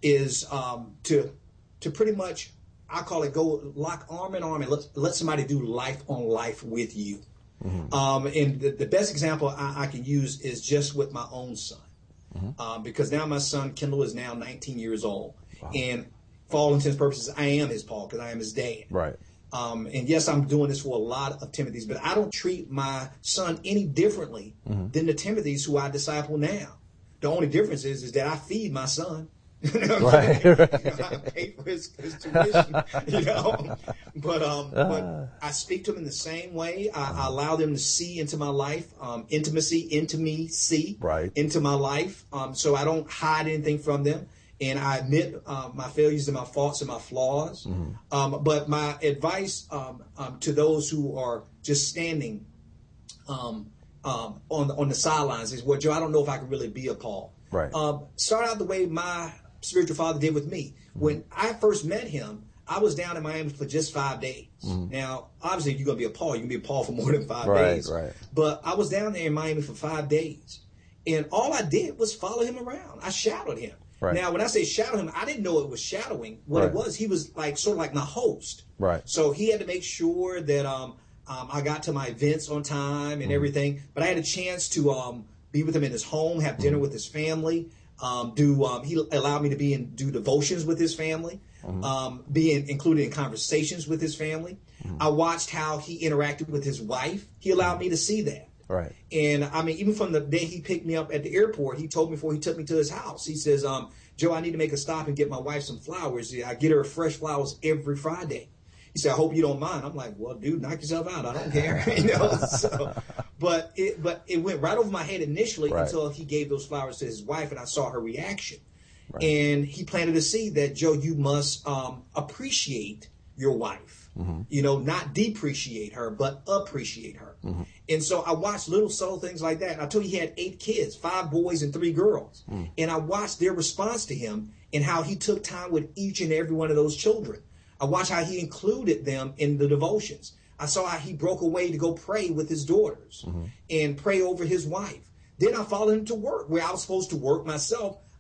Speaker 4: is um, to to pretty much, I call it, go lock arm in arm and let, let somebody do life on life with you. Mm-hmm. Um, and the, the best example I, I can use is just with my own son. Mm-hmm. Um, because now my son, Kendall, is now nineteen years old. Wow. And for all intents and purposes, I am his Paul because I am his dad.
Speaker 2: Right.
Speaker 4: Um, and yes, I'm doing this for a lot of Timothy's, but I don't treat my son any differently mm-hmm. than the Timothy's who I disciple now. The only difference is, is that I feed my son. Right, right. You know, I pay for his, his tuition, you know. But um, uh. but I speak to them in the same way. I, uh. I allow them to see into my life, um, intimacy, into me, see
Speaker 2: right. into
Speaker 4: my life. Um, so I don't hide anything from them, and I admit uh, my failures and my faults and my flaws. Mm-hmm. Um, but my advice um, um, to those who are just standing um, um, on on the sidelines is, well, Joe, I don't know if I can really be a Paul.
Speaker 2: Right.
Speaker 4: Um, start out the way my spiritual father did with me. When I first met him, I was down in Miami for just five days. Mm-hmm. Now, obviously, if you're going to be a Paul, you can be a Paul for more than five
Speaker 2: right,
Speaker 4: days.
Speaker 2: Right.
Speaker 4: But I was down there in Miami for five days. And all I did was follow him around. I shadowed him.
Speaker 2: Right.
Speaker 4: Now, when I say shadow him, I didn't know it was shadowing. What
Speaker 2: right.
Speaker 4: it was, he was like sort of like my host.
Speaker 2: Right.
Speaker 4: So he had to make sure that um, um, I got to my events on time and mm-hmm. everything. But I had a chance to um, be with him in his home, have dinner mm-hmm. with his family. Um, do um, he allowed me to be in do devotions with his family, mm-hmm. um, be in, included in conversations with his family. Mm-hmm. I watched how he interacted with his wife. He allowed mm-hmm. me to see that.
Speaker 2: Right.
Speaker 4: And I mean, even from the day he picked me up at the airport, he told me before he took me to his house, he says, um, Joe, I need to make a stop and get my wife some flowers. I get her fresh flowers every Friday. He said, I hope you don't mind. I'm like, well, dude, knock yourself out. I don't care. you know. So, but it but it went right over my head initially right. until he gave those flowers to his wife and I saw her reaction. Right. And he planted a seed that, Joe, you must um, appreciate your wife. Mm-hmm. You know, not depreciate her, but appreciate her. Mm-hmm. And so I watched little subtle things like that. And I told you he had eight kids, five boys and three girls. Mm. And I watched their response to him and how he took time with each and every one of those children. I watched how he included them in the devotions. I saw how he broke away to go pray with his daughters mm-hmm. and pray over his wife. Then I followed him to work where I was supposed to work myself.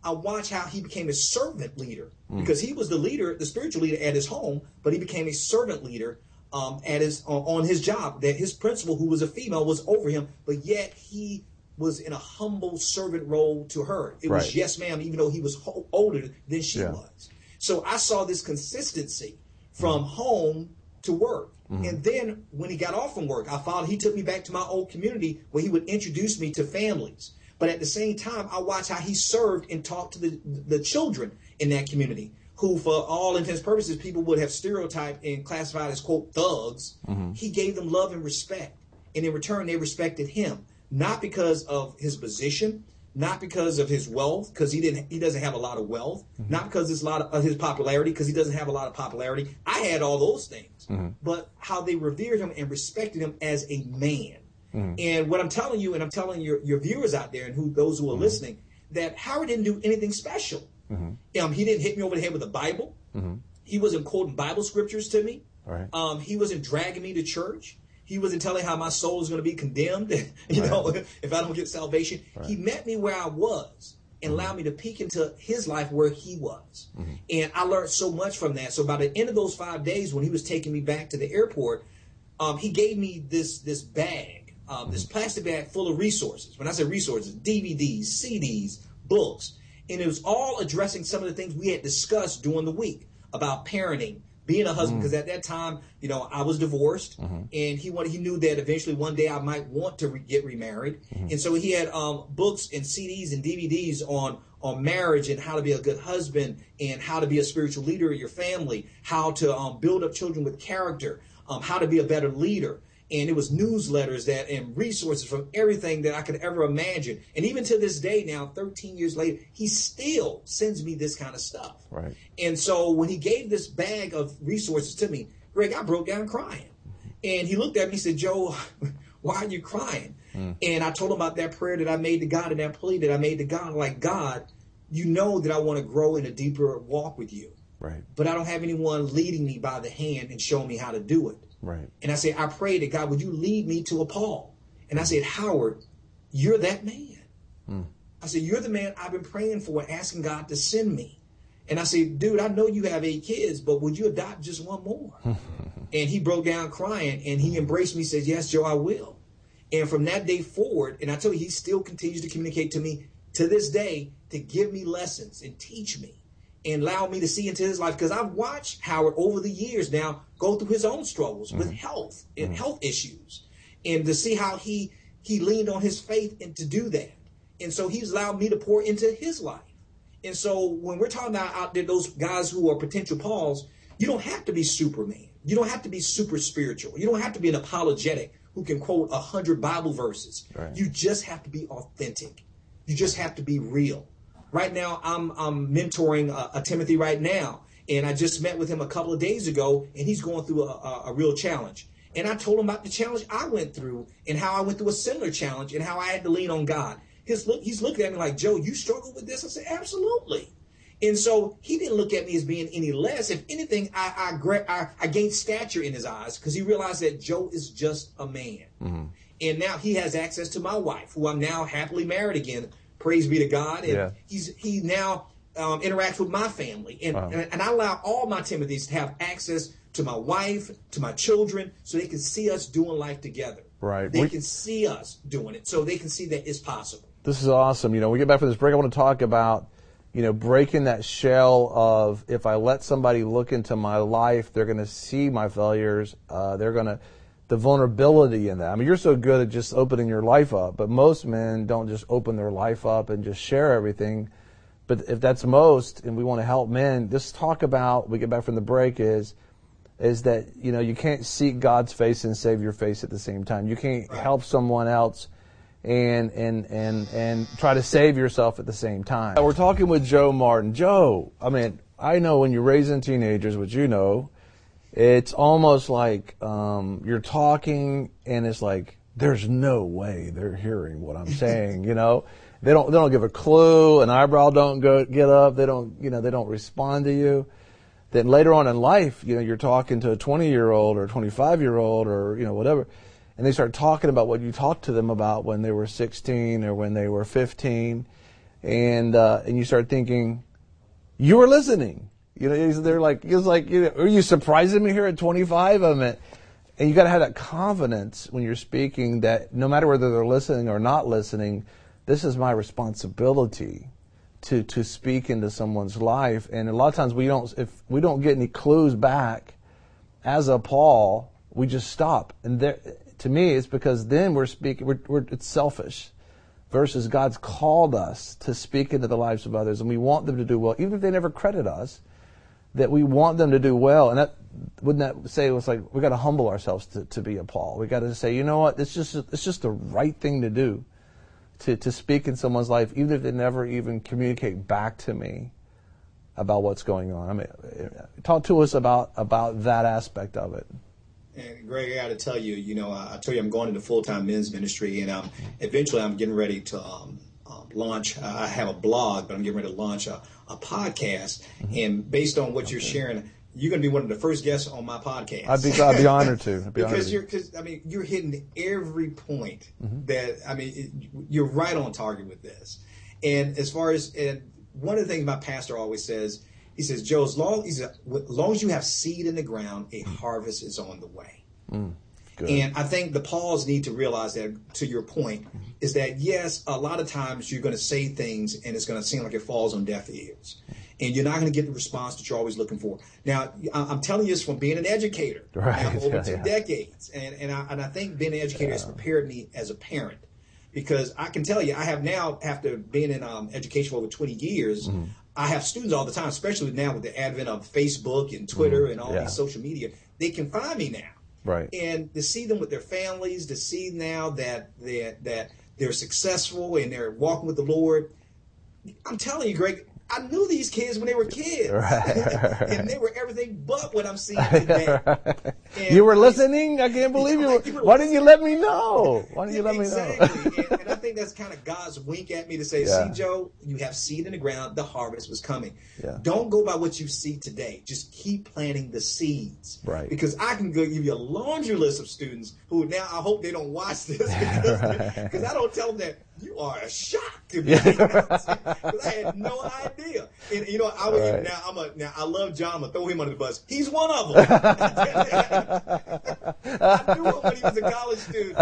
Speaker 4: I watched how he became a servant leader mm. because he was the leader, the spiritual leader at his home, but he became a servant leader um, at his uh, on his job. That his principal, who was a female, was over him, but yet he was in a humble servant role to her. It
Speaker 2: right.
Speaker 4: was yes, ma'am, even though he was ho- older than she
Speaker 2: yeah.
Speaker 4: was. So I saw this consistency from mm. home to work. Mm-hmm. And then when he got off from work, I found he took me back to my old community where he would introduce me to families. But at the same time, I watched how he served and talked to the the children in that community, who, for all intents and purposes, people would have stereotyped and classified as, quote, thugs. Mm-hmm. He gave them love and respect. And in return, they respected him, not because of his position, not because of his wealth, because he didn't. He doesn't have a lot of wealth, mm-hmm. not because it's a lot of his popularity, because he doesn't have a lot of popularity. I had all those things, mm-hmm. but how they revered him and respected him as a man. Mm-hmm. And what I'm telling you, and I'm telling your, your viewers out there and who those who are mm-hmm. listening, that Howard didn't do anything special. Mm-hmm. Um, he didn't hit me over the head with a Bible. Mm-hmm. He wasn't quoting Bible scriptures to me. Right. Um, he wasn't dragging me to church. He wasn't telling how my soul is going to be condemned, you right. know, if I don't get salvation. Right. He met me where I was and mm-hmm. allowed me to peek into his life where he was. Mm-hmm. And I learned so much from that. So by the end of those five days, when he was taking me back to the airport, um, he gave me this this bag. Um, this plastic bag full of resources. When I say resources, D V Ds, C Ds, books. And it was all addressing some of the things we had discussed during the week about parenting, being a husband, because mm. at that time, you know, I was divorced, mm-hmm. and he wanted, he knew that eventually one day I might want to re- get remarried. Mm-hmm. And so he had um, books and C Ds and D V Ds on, on marriage and how to be a good husband and how to be a spiritual leader in your family, how to um, build up children with character, um, how to be a better leader. And it was newsletters that and resources from everything that I could ever imagine. And even to this day now, thirteen years later, he still sends me this kind of stuff. Right. And so when he gave this bag of resources to me, Greg, I broke down crying. And he looked at me and said, Joe, why are you crying? Mm. And I told him about that prayer that I made to God and that plea that I made to God. Like, God, you know that I want to grow in a deeper walk with you. Right. But I don't have anyone leading me by the hand and showing me how to do it. Right. And I said, I prayed to God, would you lead me to a Paul? And I said, Howard, you're that man. Mm. I said, you're the man I've been praying for and asking God to send me. And I said, dude, I know you have eight kids, but would you adopt just one more? And he broke down crying and he embraced me, said, yes, Joe, I will. And from that day forward, and I tell you, he still continues to communicate to me to this day to give me lessons and teach me and allow me to see into his life. Because I've watched Howard over the years now go through his own struggles mm-hmm. with health and mm-hmm. health issues, and to see how he he leaned on his faith and to do that. And so he's allowed me to pour into his life. And so when we're talking about out there, those guys who are potential Pauls, you don't have to be Superman. You don't have to be super spiritual. You don't have to be an apologetic who can quote a hundred Bible verses. Right. You just have to be authentic. You just have to be real. Right now, I'm, I'm mentoring a, a Timothy right now, and I just met with him a couple of days ago, and he's going through a, a, a real challenge. And I told him about the challenge I went through and how I went through a similar challenge and how I had to lean on God. His look, he's looking at me like, Joe, you struggle with this? I said, absolutely. And so he didn't look at me as being any less. If anything, I I, I, I gained stature in his eyes because he realized that Joe is just a man. Mm-hmm. And now he has access to my wife, who I'm now happily married again. Praise be to God. And yeah. he's he now um, interacts with my family. And, wow. and and I allow all my Timothys to have access to my wife, to my children, so they can see us doing life together. Right. They we, can see us doing it, so they can see that it's possible.
Speaker 2: This is awesome. You know, we get back from this break, I want to talk about, you know, breaking that shell of if I let somebody look into my life, they're going to see my failures. Uh, they're going to, the vulnerability in that. I mean, you're so good at just opening your life up, but most men don't just open their life up and just share everything. But if that's most, and we want to help men, just talk about, we get back from the break, is is that, you know, you can't seek God's face and save your face at the same time. You can't right. help someone else and and and and try to save yourself at the same time. We're talking with Joe Martin. Joe, I mean, I know when you're raising teenagers, which you know, it's almost like um, you're talking and it's like there's no way they're hearing what I'm saying. You know, they don't they don't give a clue. An eyebrow don't go get up. They don't you know they don't respond to you. Then later on in life, you know, you're talking to a twenty year old or a twenty-five year old or you know whatever. And they start talking about what you talked to them about when they were sixteen or when they were fifteen. and uh, and you start thinking, you were listening. You know, they're like, it's like, you know, are you surprising me here at twenty-five? I mean, and you got to have that confidence when you're speaking that no matter whether they're listening or not listening, this is my responsibility to to speak into someone's life. And a lot of times we don't, if we don't get any clues back as a Paul, we just stop. And there, to me, it's because then we're speaking, we're, we're, it's selfish. Versus God's called us to speak into the lives of others, and we want them to do well, even if they never credit us. That we want them to do well, and that wouldn't that say it was like we got to humble ourselves to, to be a Paul. We got to say, you know what, it's just it's just the right thing to do, to to speak in someone's life, even if they never even communicate back to me about what's going on. I mean, talk to us about about that aspect of it.
Speaker 4: And Greg, I got to tell you, you know, I, I tell you, I'm going into full-time men's ministry, and um, eventually I'm getting ready to um, um, launch. Uh, I have a blog, but I'm getting ready to launch a, a podcast. Mm-hmm. And based on what okay. you're sharing, you're going to be one of the first guests on my podcast.
Speaker 2: I'd be, I'd be honored to. I'd be
Speaker 4: because
Speaker 2: honored
Speaker 4: you're, because I mean, you're hitting every point
Speaker 2: mm-hmm.
Speaker 4: that I mean, it, you're right on target with this. And as far as and one of the things my pastor always says. He says, Joe, as long, he said, as long as you have seed in the ground, a harvest is on the way.
Speaker 2: Mm,
Speaker 4: and I think the Pauls need to realize that, to your point, mm-hmm. is that, yes, a lot of times you're going to say things and it's going to seem like it falls on deaf ears. And you're not going to get the response that you're always looking for. Now, I'm telling you this from being an educator
Speaker 2: right.
Speaker 4: now for over
Speaker 2: yeah,
Speaker 4: two
Speaker 2: yeah.
Speaker 4: decades. And, and, I, and I think being an educator yeah. has prepared me as a parent. Because I can tell you, I have now, after being in um, education for over twenty years, mm-hmm. I have students all the time, especially now with the advent of Facebook and Twitter mm-hmm. and all
Speaker 2: yeah.
Speaker 4: these social media. They can find me now.
Speaker 2: Right.
Speaker 4: And to see them with their families, to see now that they're, that they're successful and they're walking with the Lord, I'm telling you, Greg, I knew these kids when they were kids.
Speaker 2: Right.
Speaker 4: And they were everything but what I'm seeing today.
Speaker 2: You were listening? I can't believe you. Were, you were why didn't you let me know? Why didn't you let
Speaker 4: exactly.
Speaker 2: me know?
Speaker 4: and, and I think that's kind of God's wink at me to say,
Speaker 2: yeah.
Speaker 4: see, Joe, you have seed in the ground. The harvest was coming.
Speaker 2: Yeah.
Speaker 4: Don't go by what you see today. Just keep planting the seeds.
Speaker 2: Right.
Speaker 4: Because I can go give you a laundry list of students who now I hope they don't watch this because,
Speaker 2: right.
Speaker 4: because I don't tell them that you are a shock to me. Because I had no idea. And you know, I was
Speaker 2: right.
Speaker 4: now I'm a now I love John. I'm gonna throw him under the bus. He's one of them. I knew him when he was a college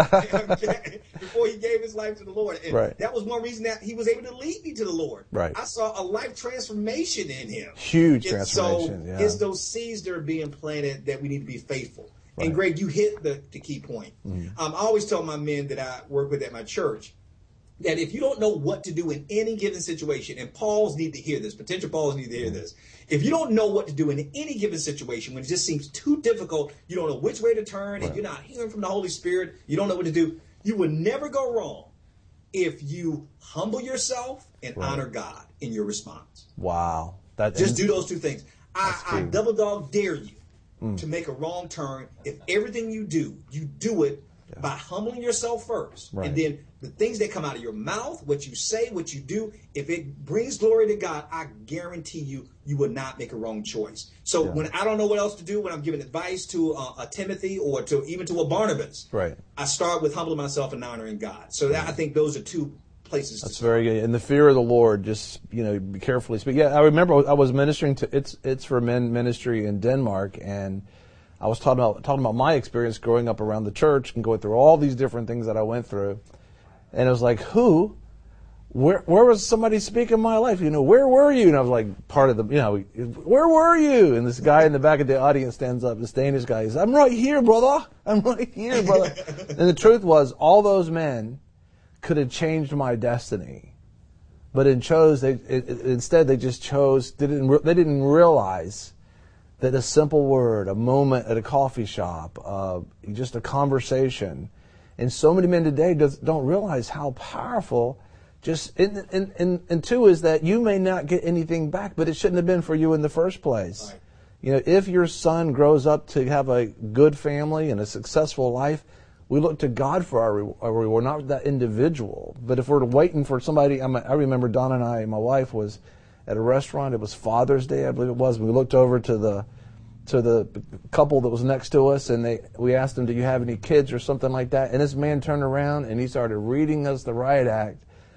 Speaker 4: student before he gave his life to the Lord. And
Speaker 2: right.
Speaker 4: that was one reason that he was able to lead me to the Lord.
Speaker 2: Right.
Speaker 4: I saw a life transformation in him.
Speaker 2: Huge
Speaker 4: and
Speaker 2: transformation.
Speaker 4: So
Speaker 2: yeah.
Speaker 4: it's those seeds that are being planted that we need to be faithful.
Speaker 2: Right.
Speaker 4: And Greg, you hit the, the key point.
Speaker 2: Mm-hmm.
Speaker 4: Um, I always tell my men that I work with at my church that if you don't know what to do in any given situation, and Pauls need to hear this, potential Pauls need to hear this. If you don't know what to do in any given situation, when it just seems too difficult, you don't know which way to turn,
Speaker 2: right.
Speaker 4: and you're not hearing from the Holy Spirit, you don't know what to do, you will never go wrong if you humble yourself and
Speaker 2: right.
Speaker 4: honor God in your response.
Speaker 2: Wow. That
Speaker 4: just do those two things. I, I double dog dare you
Speaker 2: mm.
Speaker 4: to make a wrong turn. If everything you do, you do it yeah. by humbling yourself first,
Speaker 2: right.
Speaker 4: and then the things that come out of your mouth, what you say, what you do, if it brings glory to God, I guarantee you, you will not make a wrong choice. So yeah. when I don't know what else to do, when I'm giving advice to uh, a Timothy or to even to a Barnabas,
Speaker 2: right.
Speaker 4: I start with humbling myself and honoring God. So that, I think those are two places to
Speaker 2: That's
Speaker 4: start.
Speaker 2: very good. And the fear of the Lord, just, you know, be carefully speak. Yeah, I remember I was ministering to, it's it's for men ministry in Denmark, and I was talking about talking about my experience growing up around the church and going through all these different things that I went through. And it was like, who, where where was somebody speaking my life? You know, where were you? And I was like, part of the, you know, where were you? And this guy in the back of the audience stands up, this Danish guy, he says, I'm right here, brother. I'm right here, brother. And the truth was, all those men could have changed my destiny. But in chose, they, it, it, instead they just chose, they didn't, they didn't realize that a simple word, a moment at a coffee shop, uh, just a conversation. And so many men today does, don't realize how powerful just, and, and, and, and two is that you may not get anything back, but it shouldn't have been for you in the first place.
Speaker 4: Right.
Speaker 2: You know, if your son grows up to have a good family and a successful life, we look to God for our reward, not that individual. But if we're waiting for somebody, I, mean, I remember Don and I, my wife was at a restaurant. It was Father's Day, I believe it was. We looked over to the to the couple that was next to us, and they we asked them, "Do you have any kids?" or something like that. And this man turned around and he started reading us the riot act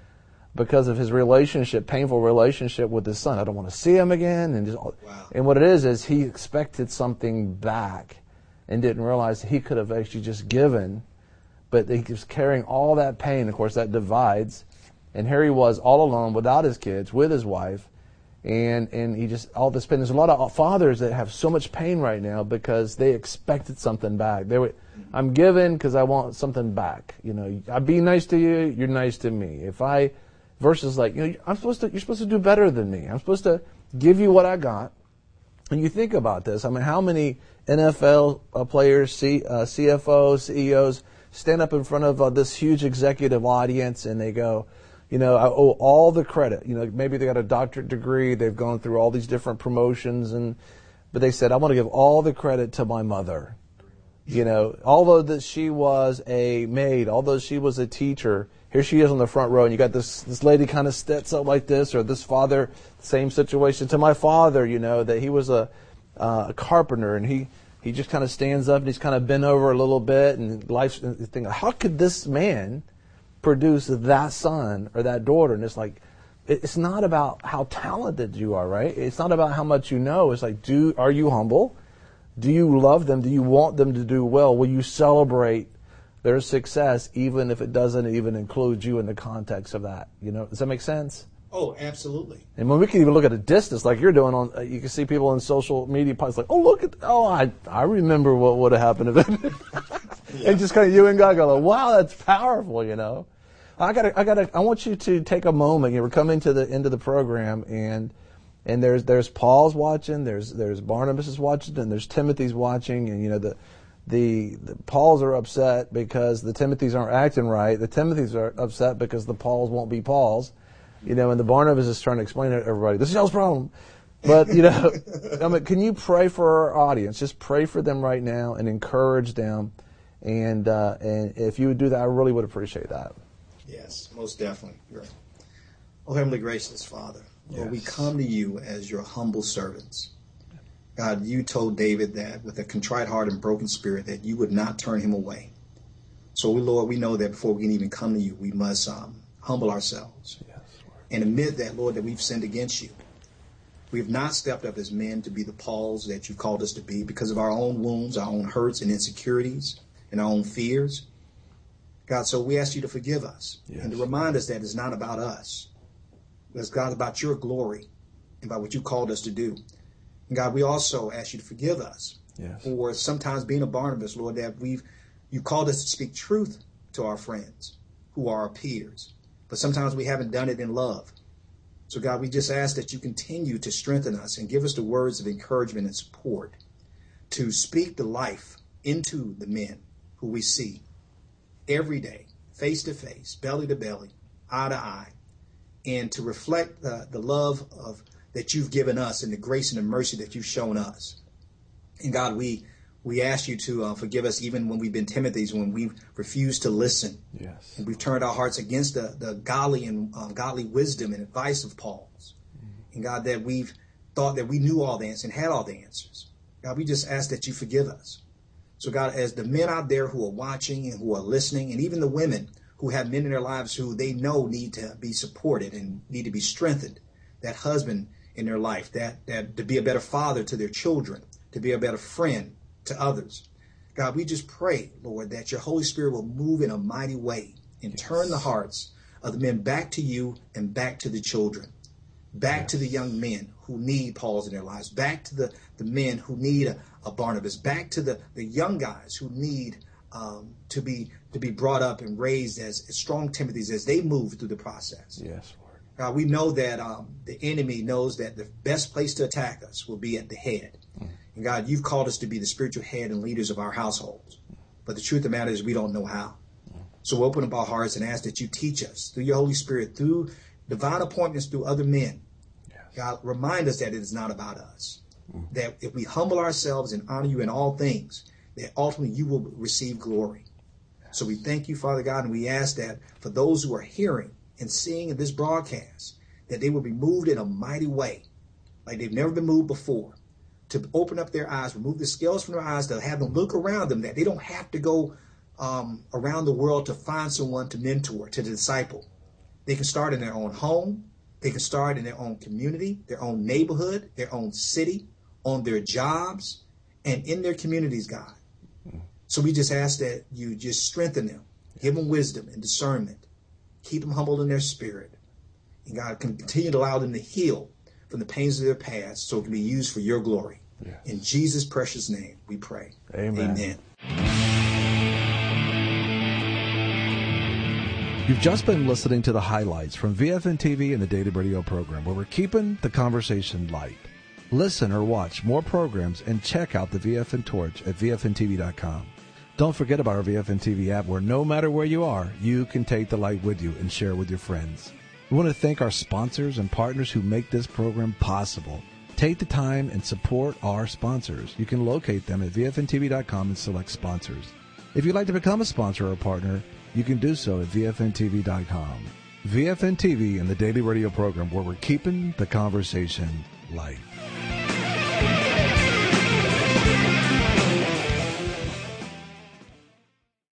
Speaker 2: because of his relationship, painful relationship with his son. I don't want to see him again. And just,
Speaker 4: Wow.
Speaker 2: and what it is is he expected something back and didn't realize he could have actually just given, but he was carrying all that pain. Of course, that divides. And here he was all alone without his kids, with his wife, and and he just, all this pain. There's a lot of fathers that have so much pain right now because they expected something back. They were, I'm giving because I want something back. You know, I be nice to you, you're nice to me. If I, versus like, you know, I'm supposed to, you're supposed to do better than me. I'm supposed to give you what I got. And you think about this. I mean, how many N F L uh, players, C, uh, C F Os, C E Os stand up in front of uh, this huge executive audience and they go, you know, I owe all the credit. You know, maybe they got a doctorate degree, they've gone through all these different promotions, and but they said, I want to give all the credit to my mother. You know, although that she was a maid, although she was a teacher, here she is on the front row, and you got this this lady kind of sits up like this, or this father, same situation to my father. You know, that he was a uh, a carpenter, and he he just kind of stands up and he's kind of bent over a little bit, and life's thinking, how could this man produce that son or that daughter? And it's like, it's not about how talented you are, right? It's not about how much you know. It's like, do are you humble? Do you love them? Do you want them to do well? Will you celebrate their success even if it doesn't even include you in the context of that? You know, does that make sense?
Speaker 4: Oh, absolutely.
Speaker 2: And when we can even look at a distance, like you're doing on, you can see people in social media posts like, oh, look at, oh, I I remember what would have happened if it, yeah. And just kind of you and God go, like, wow, that's powerful, you know. I gotta, I gotta, I want you to take a moment. You know, we're coming to the end of the program, and and there's there's Paul's watching, there's there's Barnabas is watching, and there's Timothy's watching, and you know the. The, the Pauls are upset because the Timothys aren't acting right. The Timothys are upset because the Pauls won't be Pauls. You know, and the Barnabas is trying to explain to everybody, this is y'all's problem. But, you know, I mean, can you pray for our audience? Just pray for them right now and encourage them. And uh, and if you would do that, I really would appreciate that.
Speaker 4: Yes, most definitely. You're right. Oh, Heavenly Gracious Father, Lord, yes. We come to you as your humble servants. God, you told David that with a contrite heart and broken spirit that you would not turn him away. So, we, Lord, we know that before we can even come to you, we must um, humble ourselves. Yes, and admit that, Lord, that we've sinned against you. We have not stepped up as men to be the Pauls that you've called us to be because of our own wounds, our own hurts and insecurities, and our own fears. God, so we ask you to forgive us yes. and to remind us that it's not about us. It's, God, about your glory and about what you called us to do. And God, we also ask you to forgive us yes. for sometimes being a Barnabas, Lord, that we've you called us to speak truth to our friends who are our peers. But sometimes we haven't done it in love. So, God, we just ask that you continue to strengthen us and give us the words of encouragement and support to speak the life into the men who we see every day, face to face, belly to belly, eye to eye, and to reflect the, the love of that you've given us and the grace and the mercy that you've shown us. And God, we we ask you to uh, forgive us even when we've been Timothys, when we've refused to listen. Yes. And we've turned our hearts against the, the godly and uh, godly wisdom and advice of Paul's. Mm-hmm. And God, that we've thought that we knew all the answers and had all the answers. God, we just ask that you forgive us. So God, as the men out there who are watching and who are listening, and even the women who have men in their lives who they know need to be supported and need to be strengthened, that husband in their life, that, that to be a better father to their children, to be a better friend to others. God, we just pray, Lord, that your Holy Spirit will move in a mighty way and yes. turn the hearts of the men back to you and back to the children, back yes. to the young men who need Pauls in their lives, back to the, the men who need a, a Barnabas, back to the, the young guys who need um, to be to be brought up and raised as, as strong Timothys as they move through the process. Yes. God, we know that um, the enemy knows that the best place to attack us will be at the head. Mm. And God, you've called us to be the spiritual head and leaders of our households. But the truth of the matter is we don't know how. Mm. So open up our hearts and ask that you teach us through your Holy Spirit, through divine appointments, through other men. Yes. God, remind us that it is not about us. Mm. That if we humble ourselves and honor you in all things, that ultimately you will receive glory. Yes. So we thank you, Father God, and we ask that for those who are hearing and seeing in this broadcast, that they will be moved in a mighty way, like they've never been moved before, to open up their eyes, remove the scales from their eyes, to have them look around them, that they don't have to go um, around the world to find someone to mentor, to disciple. They can start in their own home. They can start in their own community, their own neighborhood, their own city, on their jobs, and in their communities, God. So we just ask that you just strengthen them, give them wisdom and discernment, keep them humble in their spirit. And God, can continue to allow them to heal from the pains of their past so it can be used for your glory. Yes. In Jesus' precious name, we pray.
Speaker 2: Amen.
Speaker 4: Amen.
Speaker 1: You've just been listening to the highlights from V F N T V and the Daily Radio program, where we're keeping the conversation light. Listen or watch more programs and check out the V F N Torch at V F N T V dot com. Don't forget about our V F N T V app, where no matter where you are, you can take the light with you and share with your friends. We want to thank our sponsors and partners who make this program possible. Take the time and support our sponsors. You can locate them at V F N T V dot com and select sponsors. If you'd like to become a sponsor or a partner, you can do so at V F N T V dot com. V F N T V and the Daily Radio program, where we're keeping the conversation light.